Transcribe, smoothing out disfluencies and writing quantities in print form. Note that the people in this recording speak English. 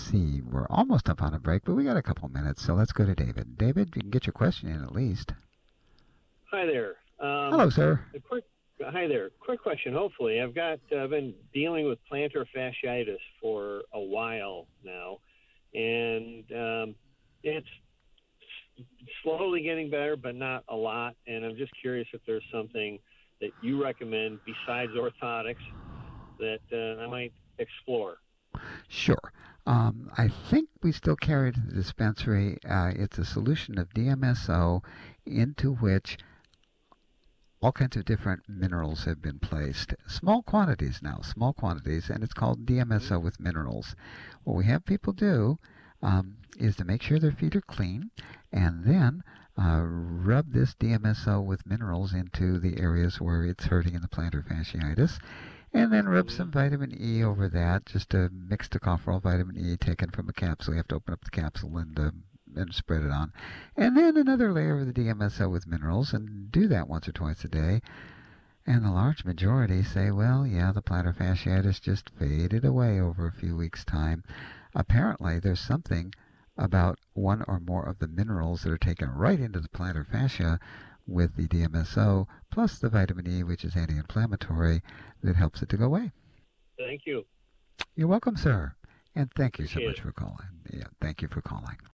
see. We're almost up on a break, but we got a couple minutes, so let's go to David. David, you can get your question in at least. Hi there. Hello, sir. Hi there. Quick question. Hopefully, I've been dealing with plantar fasciitis for a while now, and it's slowly getting better, but not a lot. And I'm just curious if there's something that you recommend besides orthotics that I might explore. Sure. I think we still carry to the dispensary. It's a solution of DMSO into which all kinds of different minerals have been placed. Small quantities now, small quantities, and it's called DMSO with minerals. What we have people do is to make sure their feet are clean and then rub this DMSO with minerals into the areas where it's hurting in the plantar fasciitis. And then rub some vitamin E over that, just a mixed tocopherol vitamin E taken from a capsule. You have to open up the capsule and spread it on. And then another layer of the DMSO with minerals, and do that once or twice a day. And the large majority say, well, yeah, the plantar fasciitis just faded away over a few weeks' time. Apparently, there's something about one or more of the minerals that are taken right into the plantar fascia with the DMSO, plus the vitamin E, which is anti-inflammatory, that helps it to go away. Thank you. You're welcome, sir. And thank you so Appreciate much it. for calling. Yeah, thank you for calling.